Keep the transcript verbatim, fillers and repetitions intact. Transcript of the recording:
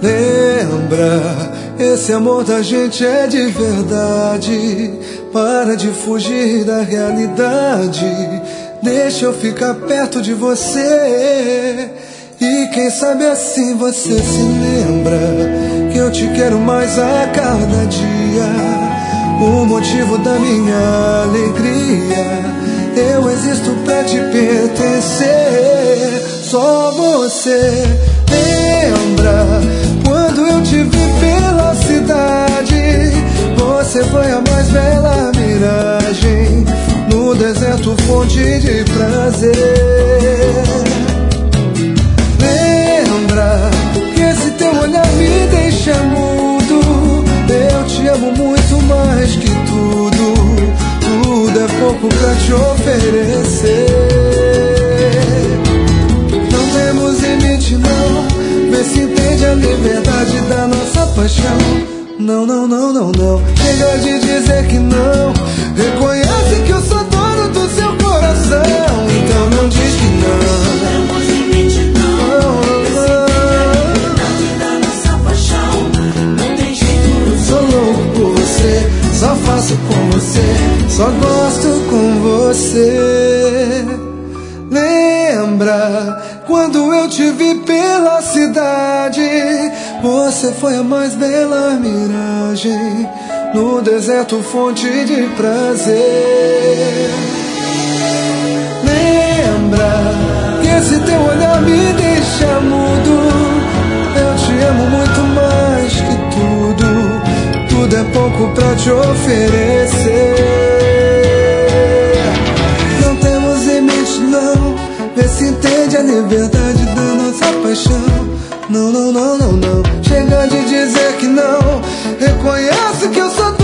Lembra, esse amor da gente é de verdade. Para de fugir da realidade. Deixa eu ficar perto de você. E quem sabe assim você se lembra que eu te quero mais a cada dia. O motivo da minha alegria. Eu existo pra te pertencer. Só você lembra quando eu te vi pela cidade. Você foi a mais bela miragem no deserto, fonte de prazer. Lembra que esse teu olhar me deixa mudo. Eu te amo muito mais que tudo. Tudo é pouco pra te oferecer. Não temos limite não. Vê se entende a liberdade da nossa paixão. Não, não, não, não, não. Chega de dizer que não. Reconhece que eu sou dono do seu coração. Então não diz que não. Não temos limite não. Vê se entende a liberdade da nossa paixão. Não tem jeito. Sou louco por você. Só faço com você. Só gosto com você. Lembra quando eu te vi pela cidade. Você foi a mais bela miragem no deserto, fonte de prazer. Lembra que esse teu olhar me deixa mudo. Eu te amo muito mais que tudo. Tudo é pouco pra te oferecer. Não temos limite não. Vê se entende a liberdade da nossa paixão. Não, não, não, não, não. Chega de dizer que não. Reconhece que eu sou